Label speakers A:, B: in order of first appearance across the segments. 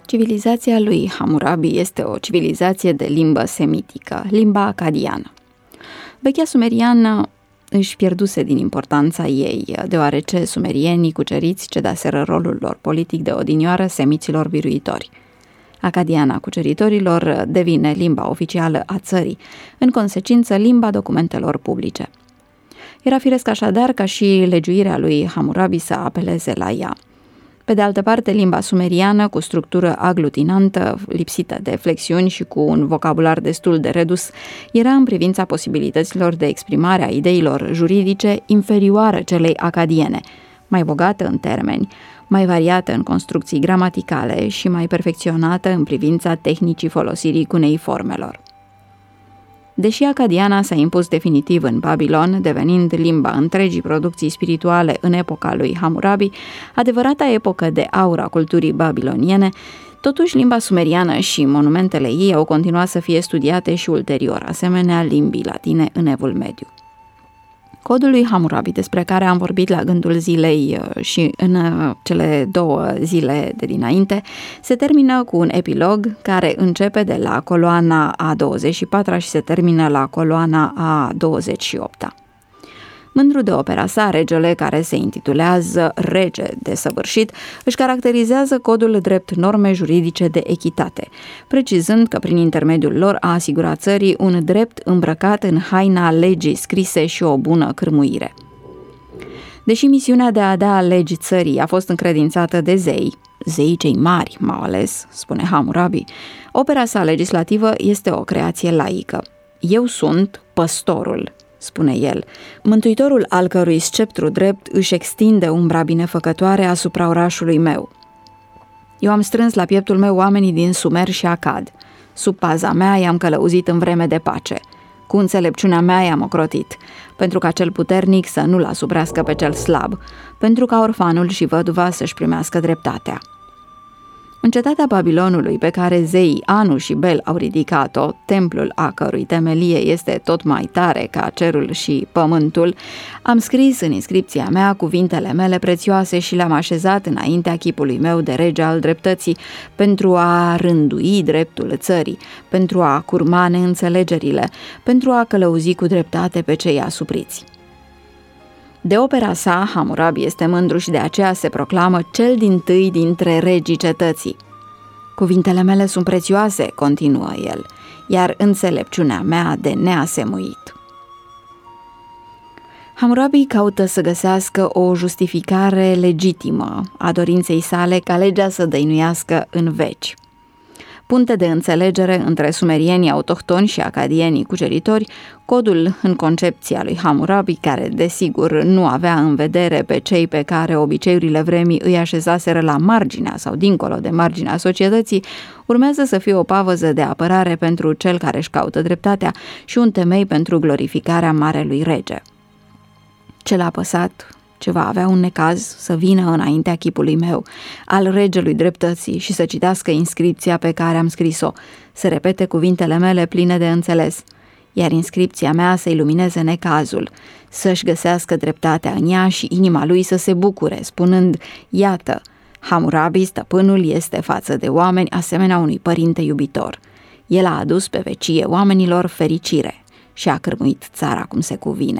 A: Civilizația lui Hammurabi este o civilizație de limbă semitică, limba acadiană. Vechea sumeriană își pierduse din importanța ei, deoarece sumerienii cuceriți cedaseră rolul lor politic de odinioară semiților biruitori. Acadiana cuceritorilor devine limba oficială a țării, în consecință limba documentelor publice. Era firesc așadar ca și legiuirea lui Hammurabi să apeleze la ea. Pe de altă parte, limba sumeriană, cu structură aglutinantă, lipsită de flexiuni și cu un vocabular destul de redus, era în privința posibilităților de exprimare a ideilor juridice inferioară celei acadiene, mai bogată în termeni, mai variată în construcții gramaticale și mai perfecționată în privința tehnicii folosirii cuneiformelor. Deși acadiana s-a impus definitiv în Babilon, devenind limba întregii producții spirituale în epoca lui Hammurabi, adevărata epocă de aur a culturii babiloniene, totuși limba sumeriană și monumentele ei au continuat să fie studiate și ulterior, asemenea limbii latine în Evul Mediu. Codul lui Hammurabi, despre care am vorbit la gândul zilei și în cele 2 zile de dinainte, se termină cu un epilog care începe de la coloana a 24-a și se termină la coloana a 28-a. Mândru de opera sa, regele, care se intitulează Rege desăvârșit, își caracterizează codul drept norme juridice de echitate, precizând că prin intermediul lor a asigurat țării un drept îmbrăcat în haina legii scrise și o bună cârmuire. Deși misiunea de a da legi țării a fost încredințată de zeii cei mari m-au ales, spune Hammurabi, opera sa legislativă este o creație laică. Eu sunt păstorul, spune el, mântuitorul al cărui sceptru drept își extinde umbra binefăcătoare asupra orașului meu. Eu am strâns la pieptul meu oamenii din Sumer și Acad. Sub paza mea i-am călăuzit în vreme de pace. Cu înțelepciunea mea i-am ocrotit, pentru ca cel puternic să nu-l asuprească pe cel slab, pentru ca orfanul și văduva să-și primească dreptatea. În cetatea Babilonului, pe care zeii Anu și Bel au ridicat-o, templul a cărui temelie este tot mai tare ca cerul și pământul, am scris în inscripția mea cuvintele mele prețioase și le-am așezat înaintea chipului meu de rege al dreptății, pentru a rândui dreptul țării, pentru a curma neînțelegerile, pentru a călăuzi cu dreptate pe cei asupriți. De opera sa, Hammurabi este mândru și de aceea se proclamă cel dintâi dintre regii cetății. Cuvintele mele sunt prețioase, continuă el, iar înțelepciunea mea de neasemuit. Hammurabi caută să găsească o justificare legitimă a dorinței sale ca legea să dăinuiască în veci. Punte de înțelegere între sumerienii autohtoni și acadienii cuceritori, codul în concepția lui Hammurabi, care desigur nu avea în vedere pe cei pe care obiceiurile vremii îi așezaseră la marginea sau dincolo de marginea societății, urmează să fie o pavăză de apărare pentru cel care își caută dreptatea și un temei pentru glorificarea marelui rege. Cel apăsat, ce va avea un necaz, să vină înaintea chipului meu, al regelui dreptății, și să citească inscripția pe care am scris-o, să repete cuvintele mele pline de înțeles, iar inscripția mea să ilumineze necazul, să-și găsească dreptatea în ea și inima lui să se bucure, spunând: iată, Hammurabi, stăpânul, este față de oameni asemenea unui părinte iubitor. El a adus pe vecie oamenilor fericire și a cârmuit țara cum se cuvine.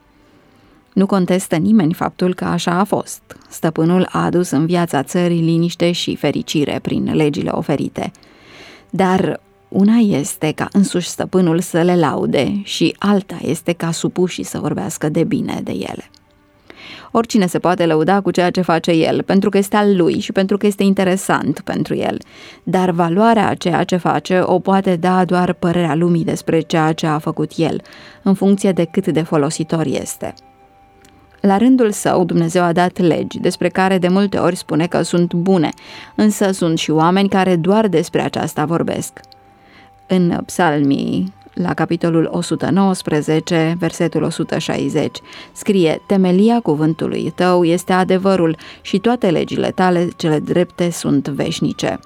A: Nu contestă nimeni faptul că așa a fost. Stăpânul a adus în viața țării liniște și fericire prin legile oferite. Dar una este ca însuși stăpânul să le laude și alta este ca supușii să vorbească de bine de ele. Oricine se poate lăuda cu ceea ce face el, pentru că este al lui și pentru că este interesant pentru el, dar valoarea a ceea ce face o poate da doar părerea lumii despre ceea ce a făcut el, în funcție de cât de folositor este. La rândul său, Dumnezeu a dat legi, despre care de multe ori spune că sunt bune, însă sunt și oameni care doar despre aceasta vorbesc. În Psalmii, la capitolul 119, versetul 160, scrie: temelia cuvântului tău este adevărul și toate legile tale cele drepte sunt veșnice.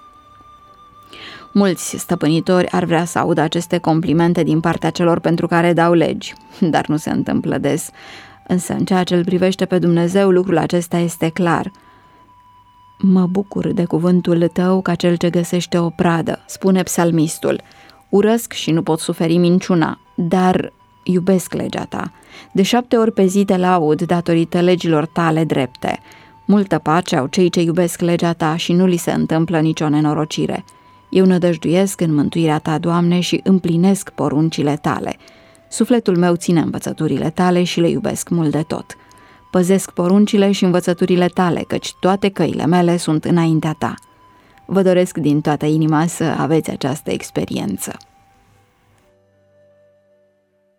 A: Mulți stăpânitori ar vrea să audă aceste complimente din partea celor pentru care dau legi, dar nu se întâmplă des. Însă în ceea ce îl privește pe Dumnezeu, lucrul acesta este clar. Mă bucur de cuvântul tău ca cel ce găsește o pradă, spune psalmistul. Urăsc și nu pot suferi minciuna, dar iubesc legea ta. De 7 ori pe zi te laud datorită legilor tale drepte. Multă pace au cei ce iubesc legea ta și nu li se întâmplă nicio nenorocire. Eu nădăjduiesc în mântuirea ta, Doamne, și împlinesc poruncile tale. Sufletul meu ține învățăturile tale și le iubesc mult de tot. Păzesc poruncile și învățăturile tale, căci toate căile mele sunt înaintea ta. Vă doresc din toată inima să aveți această experiență.